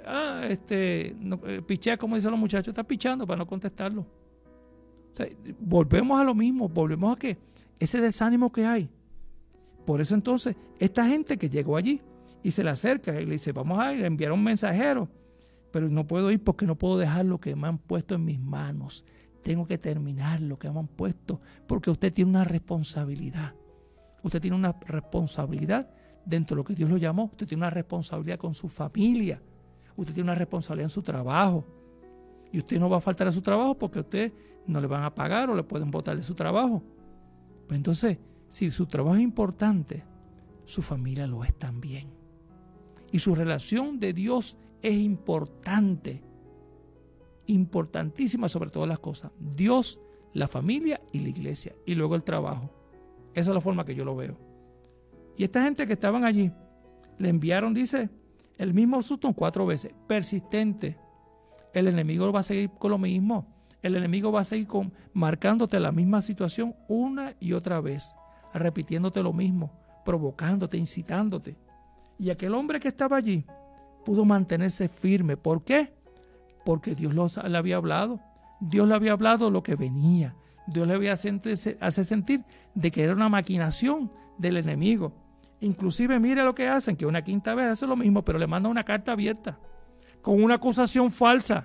pichea, como dicen los muchachos, estás pichando para no contestarlo. O sea, volvemos a lo mismo, volvemos a que ese desánimo que hay. Por eso entonces, esta gente que llegó allí y se le acerca y le dice, vamos a ir, enviar un mensajero, pero no puedo ir porque no puedo dejar lo que me han puesto en mis manos. Tengo que terminar lo que me han puesto, porque usted tiene una responsabilidad. Usted tiene una responsabilidad dentro de lo que Dios lo llamó. Usted tiene una responsabilidad con su familia. Usted tiene una responsabilidad en su trabajo. Y usted no va a faltar a su trabajo porque a usted no le van a pagar o le pueden botar de su trabajo. Pues entonces, si su trabajo es importante, su familia lo es también. Y su relación de Dios es importante. Importantísima sobre todas las cosas. Dios, la familia y la iglesia. Y luego el trabajo. Esa es la forma que yo lo veo. Y esta gente que estaban allí, le enviaron, dice, el mismo susto 4 veces. Persistente. El enemigo va a seguir con lo mismo. El enemigo va a seguir marcándote la misma situación una y otra vez. Repitiéndote lo mismo. Provocándote, incitándote. Y aquel hombre que estaba allí pudo mantenerse firme. ¿Por qué? Porque Dios le había hablado. Dios le había hablado lo que venía. Dios le había hace sentir de que era una maquinación del enemigo. Inclusive mire lo que hacen, que una quinta vez hace lo mismo, pero le manda una carta abierta con una acusación falsa,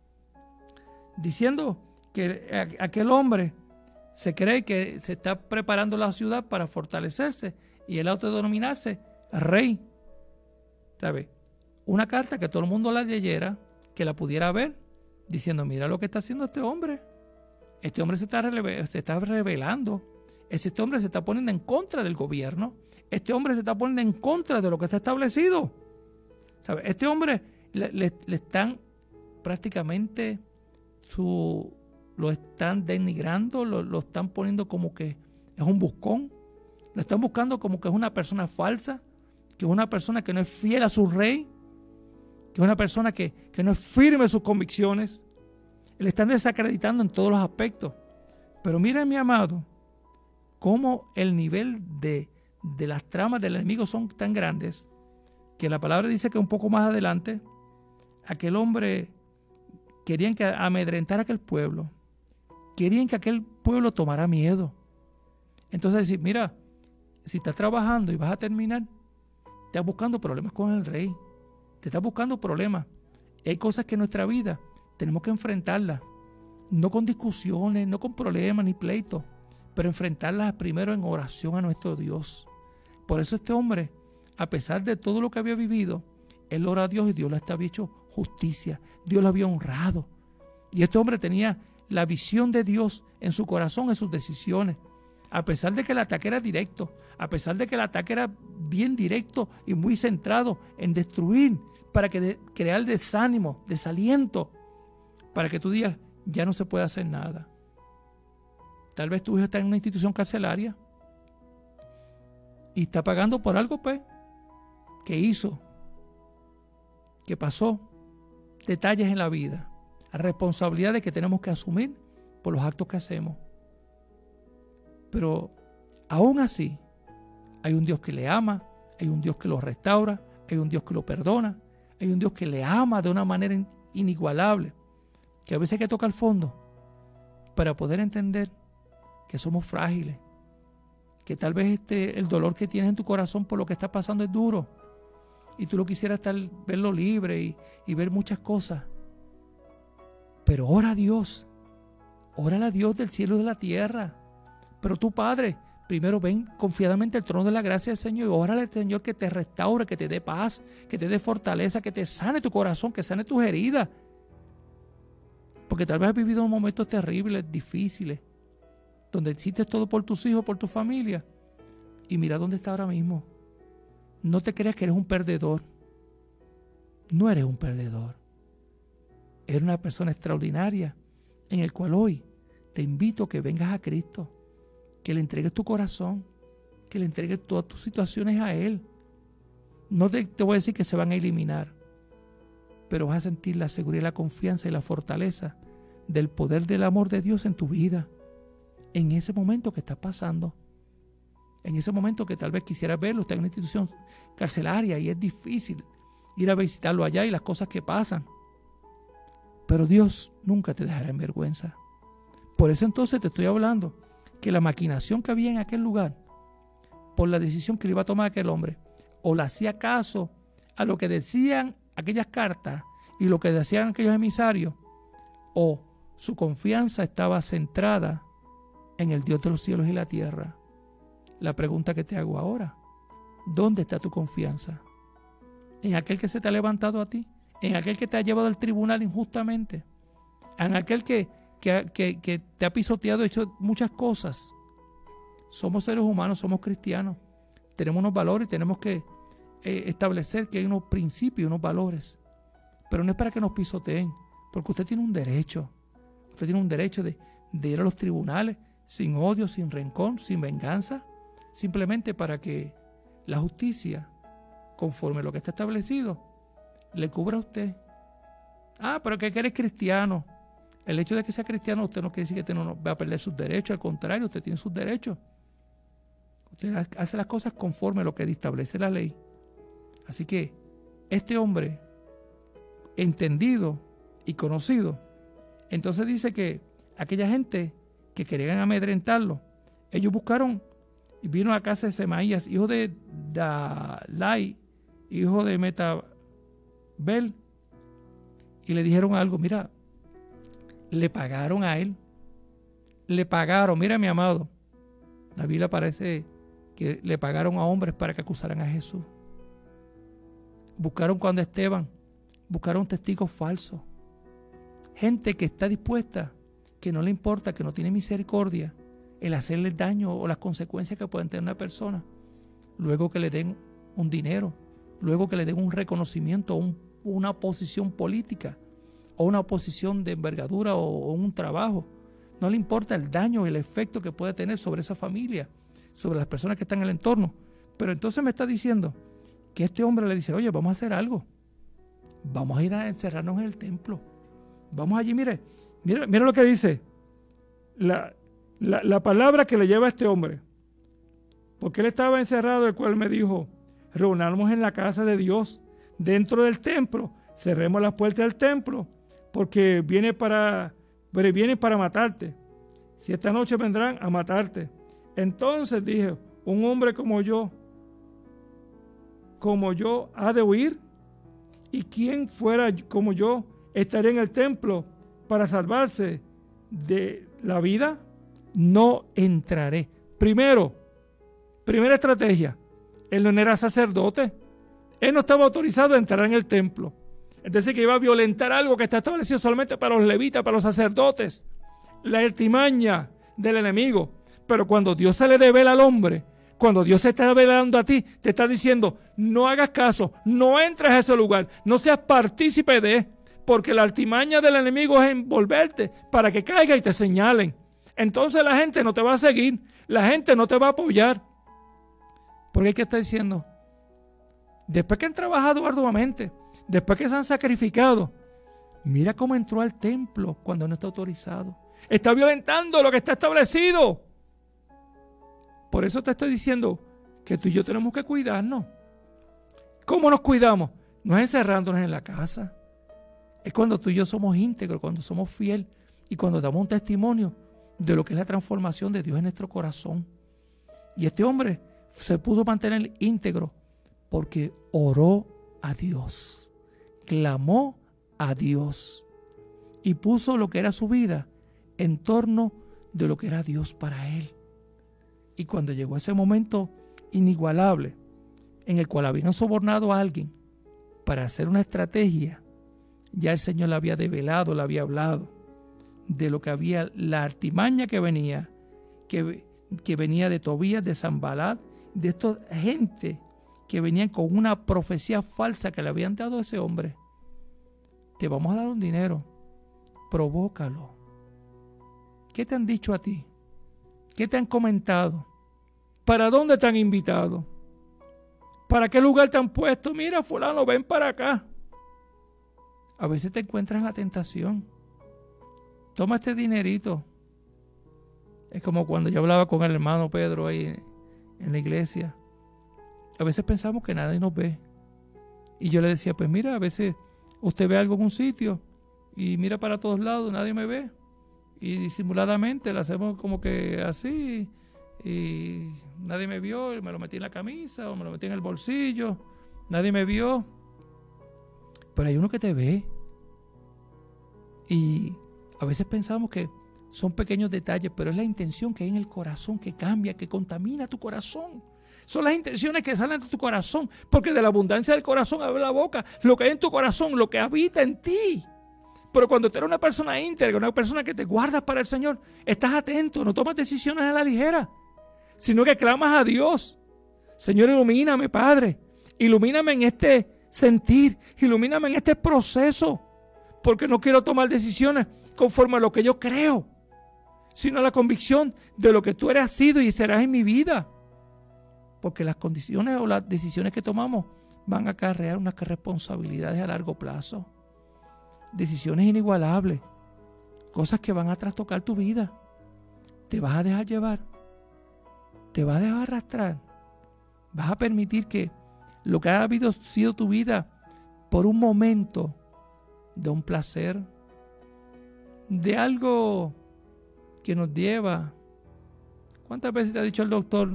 diciendo que aquel hombre se cree que se está preparando la ciudad para fortalecerse y él autodenominarse rey. ¿Sabe? Una carta que todo el mundo la leyera, que la pudiera ver, diciendo, mira lo que está haciendo este hombre. Este hombre se está rebelando. Este hombre se está poniendo en contra del gobierno. Este hombre se está poniendo en contra de lo que está establecido. ¿Sabe? Este hombre le están prácticamente lo están denigrando, lo están poniendo como que es un buscón. Lo están buscando como que es una persona falsa, que es una persona que no es fiel a su rey, que es una persona que no es firme en sus convicciones. Le están desacreditando en todos los aspectos. Pero miren, mi amado, cómo el nivel de las tramas del enemigo son tan grandes que la palabra dice que un poco más adelante aquel hombre querían que amedrentara a aquel pueblo, querían que aquel pueblo tomara miedo. Entonces decir, mira, si estás trabajando y vas a terminar, estás buscando problemas con el rey, te estás buscando problemas. Hay cosas que en nuestra vida tenemos que enfrentarlas, no con discusiones, no con problemas ni pleitos, pero enfrentarlas primero en oración a nuestro Dios. Por eso este hombre, a pesar de todo lo que había vivido, él ora a Dios y Dios le había hecho justicia, Dios lo había honrado. Y este hombre tenía la visión de Dios en su corazón, en sus decisiones. A pesar de que el ataque era directo, a pesar de que el ataque era bien directo y muy centrado en destruir, para crear desánimo, desaliento, para que tú digas, ya no se puede hacer nada. Tal vez tu hijo está en una institución carcelaria y está pagando por algo, pues, que hizo, que pasó. Detalles en la vida, responsabilidades que tenemos que asumir por los actos que hacemos. Pero aún así, hay un Dios que le ama, hay un Dios que lo restaura, hay un Dios que lo perdona, hay un Dios que le ama de una manera inigualable, que a veces hay que tocar el fondo para poder entender que somos frágiles, que tal vez el dolor que tienes en tu corazón por lo que está pasando es duro y tú lo quisieras verlo libre y ver muchas cosas. Pero ora a Dios, órale a Dios del cielo y de la tierra. Pero tú, Padre, primero ven confiadamente al trono de la gracia del Señor y órale al Señor que te restaure, que te dé paz, que te dé fortaleza, que te sane tu corazón, que sane tus heridas. Porque tal vez has vivido momentos terribles, difíciles, donde hiciste todo por tus hijos, por tu familia. Y mira dónde está ahora mismo. No te creas que eres un perdedor. No eres un perdedor. Eres una persona extraordinaria en el cual hoy te invito a que vengas a Cristo, que le entregues tu corazón, que le entregues todas tus situaciones a Él. No te voy a decir que se van a eliminar, pero vas a sentir la seguridad, la confianza y la fortaleza del poder del amor de Dios en tu vida, en ese momento que estás pasando, en ese momento que tal vez quisieras verlo, está en una institución carcelaria y es difícil ir a visitarlo allá y las cosas que pasan. Pero Dios nunca te dejará en vergüenza. Por eso entonces te estoy hablando que la maquinación que había en aquel lugar por la decisión que le iba a tomar aquel hombre. O le hacía caso a lo que decían aquellas cartas y lo que decían aquellos emisarios, o su confianza estaba centrada en el Dios de los cielos y la tierra. La pregunta que te hago ahora: ¿dónde está tu confianza? ¿En aquel que se te ha levantado a ti? ¿En aquel que te ha llevado al tribunal injustamente? ¿En aquel que te ha pisoteado, hecho muchas cosas? Somos seres humanos, somos cristianos. Tenemos unos valores y tenemos que establecer que hay unos principios, unos valores. Pero no es para que nos pisoteen, porque usted tiene un derecho. Usted tiene un derecho de ir a los tribunales sin odio, sin rencor, sin venganza, simplemente para que la justicia, conforme a lo que está establecido, le cubra a usted. Pero que eres cristiano. El hecho de que sea cristiano, usted no quiere decir que usted no va a perder sus derechos. Al contrario, usted tiene sus derechos. Usted hace las cosas conforme a lo que establece la ley. Así que este hombre, entendido y conocido, entonces dice que aquella gente que querían amedrentarlo, ellos buscaron y vino a la casa de Semaías, hijo de Dalai, hijo de Metabel, y le dijeron algo. Mira, le pagaron a él. Le pagaron, mira mi amado, la Biblia parece que le pagaron a hombres para que acusaran a Jesús. Buscaron cuando Esteban, buscaron testigos falsos. Gente que está dispuesta, que no le importa, que no tiene misericordia, el hacerle daño o las consecuencias que pueden tener una persona. Luego que le den un dinero, luego que le den un reconocimiento o una posición política o una posición de envergadura o un trabajo. No le importa el daño y el efecto que puede tener sobre esa familia, sobre las personas que están en el entorno. Pero entonces me está diciendo que este hombre le dice: oye, vamos a hacer algo. Vamos a ir a encerrarnos en el templo. Vamos allí, mira lo que dice la palabra que le lleva a este hombre. Porque él estaba encerrado, el cual me dijo: reunamos en la casa de Dios, dentro del templo, cerremos las puertas del templo, porque vienen para matarte. Si esta noche vendrán a matarte. Entonces dije: un hombre como yo ha de huir, y quien fuera como yo estaría en el templo para salvarse de la vida. No entraré. Primera estrategia: él no era sacerdote, él no estaba autorizado a entrar en el templo. Es decir, que iba a violentar algo que está establecido solamente para los levitas, para los sacerdotes, la artimaña del enemigo. Pero cuando Dios se le revela al hombre, cuando Dios se está revelando a ti, te está diciendo: no hagas caso, no entres a ese lugar, no seas partícipe de él, porque la artimaña del enemigo es envolverte para que caiga y te señalen. Entonces la gente no te va a seguir, la gente no te va a apoyar. Porque ¿qué está diciendo? Después que han trabajado arduamente, después que se han sacrificado, mira cómo entró al templo cuando no está autorizado. Está violentando lo que está establecido. Por eso te estoy diciendo que tú y yo tenemos que cuidarnos. ¿Cómo nos cuidamos? No es encerrándonos en la casa. Es cuando tú y yo somos íntegros, cuando somos fieles y cuando damos un testimonio de lo que es la transformación de Dios en nuestro corazón. Y este hombre se pudo mantener íntegro porque oró a Dios, clamó a Dios y puso lo que era su vida en torno de lo que era Dios para él. Y cuando llegó ese momento inigualable en el cual habían sobornado a alguien para hacer una estrategia, ya el Señor le había develado, le había hablado de lo que había, la artimaña que venía de Tobías, de Sanbalat, de esta gente que venían con una profecía falsa que le habían dado a ese hombre. Te vamos a dar un dinero, provócalo. ¿Qué te han dicho a ti? ¿Qué te han comentado? ¿Para dónde te han invitado? ¿Para qué lugar te han puesto? Mira, fulano, ven para acá. A veces te encuentras en la tentación. Toma este dinerito. Es como cuando yo hablaba con el hermano Pedro ahí en la iglesia. A veces pensamos que nadie nos ve. Y yo le decía: pues mira, a veces usted ve algo en un sitio y mira para todos lados, nadie me ve. Y disimuladamente le hacemos como que así, y nadie me vio, y me lo metí en la camisa o me lo metí en el bolsillo, nadie me vio. Pero hay uno que te ve. Y a veces pensamos que son pequeños detalles, pero es la intención que hay en el corazón que cambia, que contamina tu corazón. Son las intenciones que salen de tu corazón, porque de la abundancia del corazón abre la boca, lo que hay en tu corazón, lo que habita en ti. Pero cuando tú eres una persona íntegra, una persona que te guardas para el Señor, estás atento, no tomas decisiones a la ligera, sino que clamas a Dios. Señor, ilumíname, Padre, ilumíname en este sentir, ilumíname en este proceso, porque no quiero tomar decisiones conforme a lo que yo creo, sino a la convicción de lo que tú eres, has sido y serás en mi vida. Porque las condiciones o las decisiones que tomamos van a acarrear unas responsabilidades a largo plazo. Decisiones inigualables, cosas que van a trastocar tu vida. Te vas a dejar llevar, te vas a dejar arrastrar, vas a permitir que lo que ha sido tu vida por un momento de un placer, de algo que nos lleva. ¿Cuántas veces te ha dicho el doctor?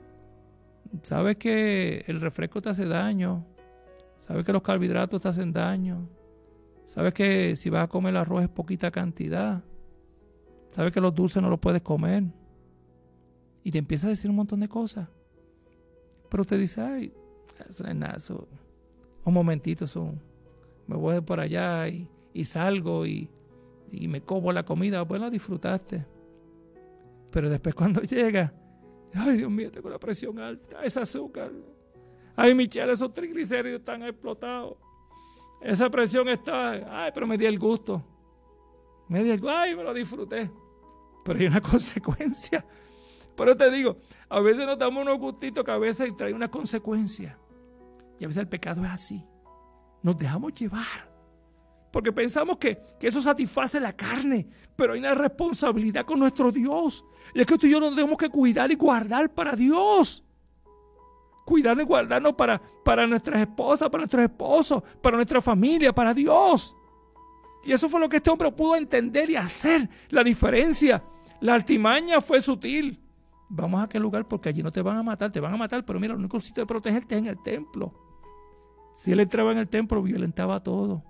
Sabes que el refresco te hace daño, sabes que los carbohidratos te hacen daño, sabes que si vas a comer arroz es poquita cantidad, sabes que los dulces no los puedes comer, y te empieza a decir un montón de cosas, pero te dice, ay, eso no es nada, eso, un momentito, eso, me voy por allá y salgo y me como la comida. Bueno, disfrutaste, pero después cuando llega, ay, Dios mío, tengo la presión alta, ese azúcar, ay, Michelle, esos triglicéridos están explotados, esa presión está, ay, pero me di el gusto, ay, me lo disfruté, pero hay una consecuencia. Pero te digo, a veces nos damos unos gustitos que a veces traen una consecuencia, y a veces el pecado es así, nos dejamos llevar, porque pensamos que eso satisface la carne, pero hay una responsabilidad con nuestro Dios. Y es que tú y yo nos tenemos que cuidar y guardar para Dios. Cuidar y guardarnos para nuestras esposas, para nuestros esposos, para nuestra familia, para Dios. Y eso fue lo que este hombre pudo entender y hacer la diferencia. La artimaña fue sutil. Vamos a aquel lugar porque allí no te van a matar, pero mira, el único sitio de protegerte es en el templo. Si él entraba en el templo, violentaba todo.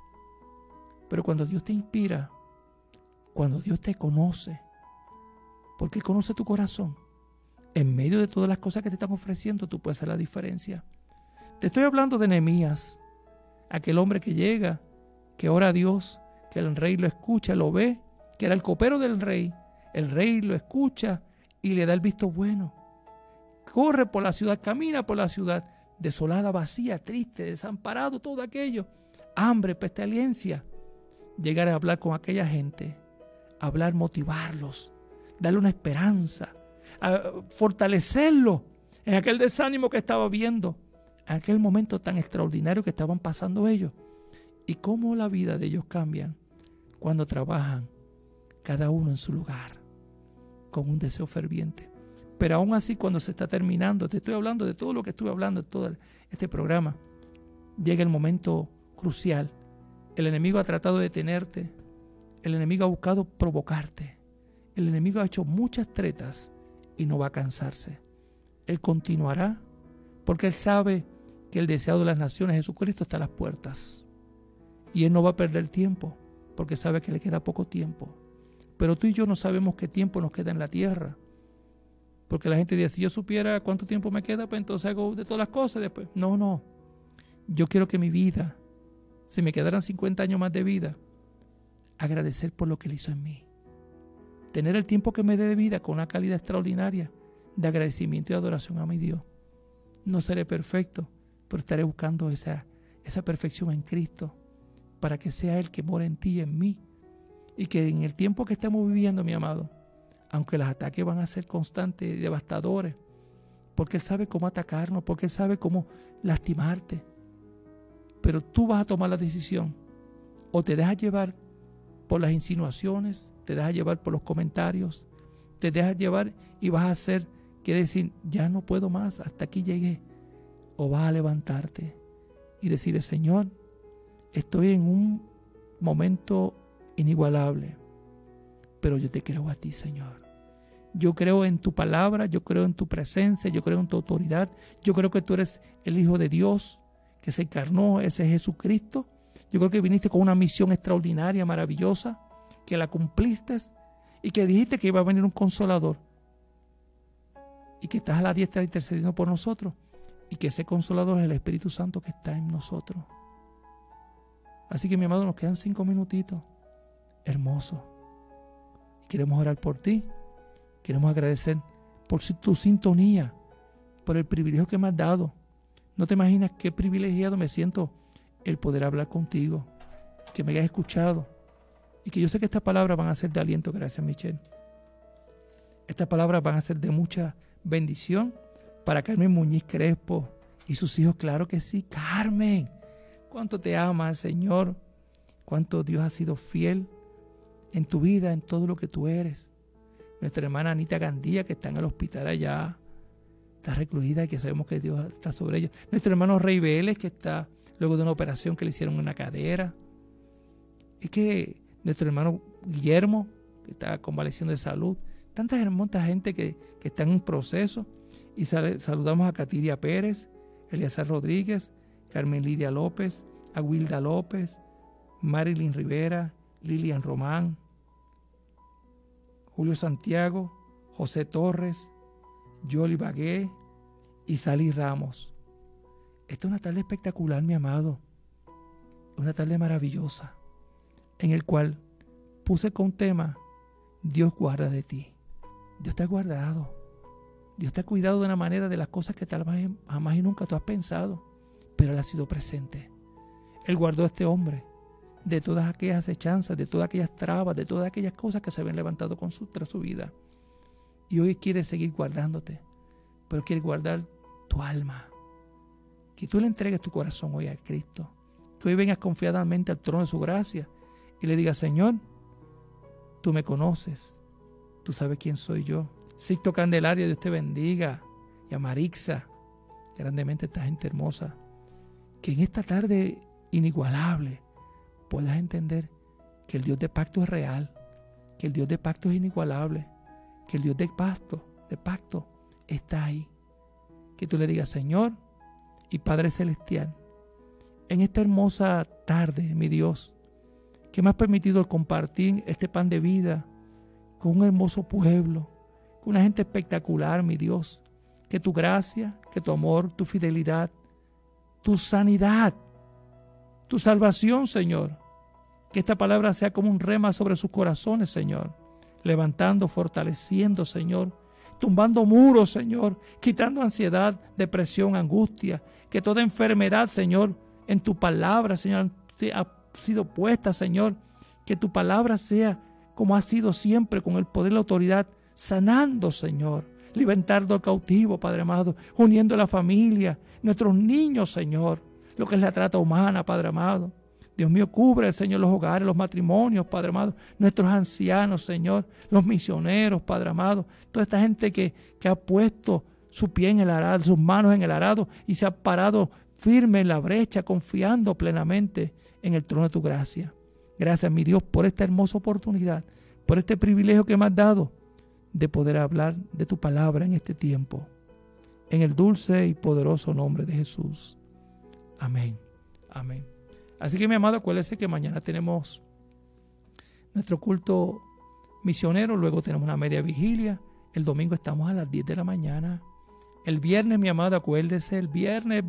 Pero cuando Dios te inspira, cuando Dios te conoce, porque Él conoce tu corazón, en medio de todas las cosas que te están ofreciendo, tú puedes hacer la diferencia. Te estoy hablando de Nehemías, aquel hombre que llega, que ora a Dios, que el rey lo escucha, lo ve, que era el copero del rey. El rey lo escucha y le da el visto bueno. Corre por la ciudad, camina por la ciudad, desolada, vacía, triste, desamparado, todo aquello. Hambre, pestilencia. Llegar a hablar con aquella gente, hablar, motivarlos, darle una esperanza, a fortalecerlos en aquel desánimo que estaba viendo, en aquel momento tan extraordinario que estaban pasando ellos, y cómo la vida de ellos cambia cuando trabajan cada uno en su lugar con un deseo ferviente. Pero aún así, cuando se está terminando, te estoy hablando de todo lo que estuve hablando en todo este programa, llega el momento crucial. El enemigo ha tratado de detenerte. El enemigo ha buscado provocarte. El enemigo ha hecho muchas tretas y no va a cansarse. Él continuará porque él sabe que el deseado de las naciones, Jesucristo, está a las puertas. Y él no va a perder tiempo porque sabe que le queda poco tiempo. Pero tú y yo no sabemos qué tiempo nos queda en la tierra. Porque la gente dice, si yo supiera cuánto tiempo me queda, pues entonces hago de todas las cosas después. No. Yo quiero que mi vida, si me quedaran 50 años más de vida, agradecer por lo que Él hizo en mí. Tener el tiempo que me dé de vida con una calidad extraordinaria de agradecimiento y adoración a mi Dios. No seré perfecto, pero estaré buscando esa perfección en Cristo para que sea Él que mora en ti y en mí. Y que en el tiempo que estamos viviendo, mi amado, aunque los ataques van a ser constantes y devastadores, porque Él sabe cómo atacarnos, porque Él sabe cómo lastimarte, pero tú vas a tomar la decisión, o te dejas llevar por las insinuaciones, te dejas llevar por los comentarios, te dejas llevar y vas a hacer, quiere decir, ya no puedo más, hasta aquí llegué, o vas a levantarte y decirle, Señor, estoy en un momento inigualable, pero yo te creo a ti, Señor. Yo creo en tu palabra, yo creo en tu presencia, yo creo en tu autoridad. Yo creo que tú eres el Hijo de Dios que se encarnó, ese es Jesucristo. Yo creo que viniste con una misión extraordinaria, maravillosa, que la cumpliste y que dijiste que iba a venir un consolador y que estás a la diestra intercediendo por nosotros y que ese consolador es el Espíritu Santo que está en nosotros. Así que, mi amado, nos quedan 5 minutitos. Hermoso. Queremos orar por ti. Queremos agradecer por tu sintonía, por el privilegio que me has dado. No te imaginas qué privilegiado me siento el poder hablar contigo, que me hayas escuchado y que yo sé que estas palabras van a ser de aliento. Gracias, Michelle. Estas palabras van a ser de mucha bendición para Carmen Muñiz Crespo y sus hijos. Claro que sí. Carmen, cuánto te ama el Señor, cuánto Dios ha sido fiel en tu vida, en todo lo que tú eres. Nuestra hermana Anita Gandía, que está en el hospital allá, está recluida y que sabemos que Dios está sobre ella. Nuestro hermano Rey Vélez, que está luego de una operación que le hicieron en una cadera. Es que nuestro hermano Guillermo, que está convaleciendo de salud. Tantas hermosas gente que está en un proceso. Y saludamos a Katiria Pérez, Eliazar Rodríguez, Carmen Lidia López, Aguilda López, Marilyn Rivera, Lilian Román, Julio Santiago, José Torres, Yoli Bagué y Sally Ramos. Esta es una tarde espectacular, mi amado. Una tarde maravillosa, en el cual puse con tema: Dios guarda de ti. Dios te ha guardado. Dios te ha cuidado de una manera, de las cosas que tal vez jamás y nunca tú has pensado, pero Él ha sido presente. Él guardó a este hombre de todas aquellas acechanzas, de todas aquellas trabas, de todas aquellas cosas que se habían levantado tras su vida. Y hoy quiere seguir guardándote, pero quiere guardar tu alma. Que tú le entregues tu corazón hoy a Cristo. Que hoy vengas confiadamente al trono de su gracia y le digas: Señor, tú me conoces, tú sabes quién soy yo. Sixto Candelaria, Dios te bendiga. Y a Marixa, grandemente esta gente hermosa. Que en esta tarde inigualable puedas entender que el Dios de pacto es real, que el Dios de pacto es inigualable, que el Dios de pacto está ahí. Que tú le digas: Señor y Padre Celestial, en esta hermosa tarde, mi Dios, que me has permitido compartir este pan de vida con un hermoso pueblo, con una gente espectacular, mi Dios, que tu gracia, que tu amor, tu fidelidad, tu sanidad, tu salvación, Señor, que esta palabra sea como un rema sobre sus corazones, Señor, levantando, fortaleciendo, Señor, tumbando muros, Señor, quitando ansiedad, depresión, angustia, que toda enfermedad, Señor, en tu palabra, Señor, ha sido puesta, Señor, que tu palabra sea como ha sido siempre, con el poder y la autoridad, sanando, Señor, libertando al cautivo, Padre amado, uniendo a la familia, nuestros niños, Señor, lo que es la trata humana, Padre amado. Dios mío, cubre, Señor, los hogares, los matrimonios, Padre amado, nuestros ancianos, Señor, los misioneros, Padre amado, toda esta gente que ha puesto su pie en el arado, sus manos en el arado y se ha parado firme en la brecha, confiando plenamente en el trono de tu gracia. Gracias, mi Dios, por esta hermosa oportunidad, por este privilegio que me has dado de poder hablar de tu palabra en este tiempo. En el dulce y poderoso nombre de Jesús. Amén. Amén. Así que, mi amado, acuérdese que mañana tenemos nuestro culto misionero, luego tenemos una media vigilia. El domingo estamos a las 10 de la mañana. El viernes, mi amado, acuérdese, el viernes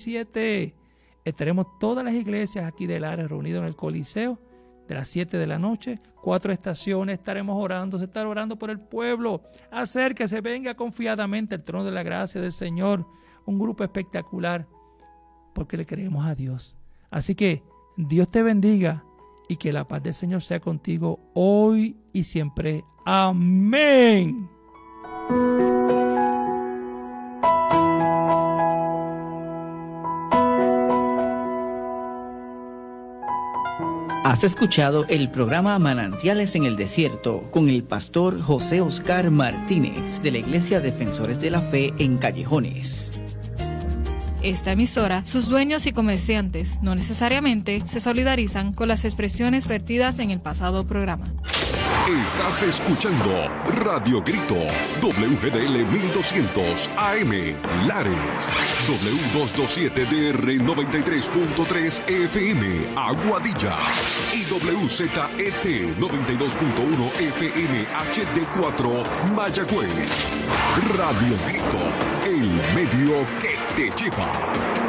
27 estaremos todas las iglesias aquí del área reunidas en el Coliseo de las 7 de la noche, 4 estaciones, estaremos orando, se estará orando por el pueblo. Acérquese, venga confiadamente al trono de la gracia del Señor, un grupo espectacular, porque le creemos a Dios. Así que Dios te bendiga y que la paz del Señor sea contigo hoy y siempre. Amén. Has escuchado el programa Manantiales en el Desierto con el pastor José Oscar Martínez de la Iglesia Defensores de la Fe en Callejones. Esta emisora, sus dueños y comerciantes no necesariamente se solidarizan con las expresiones vertidas en el pasado programa. Estás escuchando Radio Grito, WGDL 1200 AM, Lares, W227DR 93.3 FM, Aguadilla, y WZET 92.1 FM HD4, Mayagüez. Radio Grito, el medio que te lleva.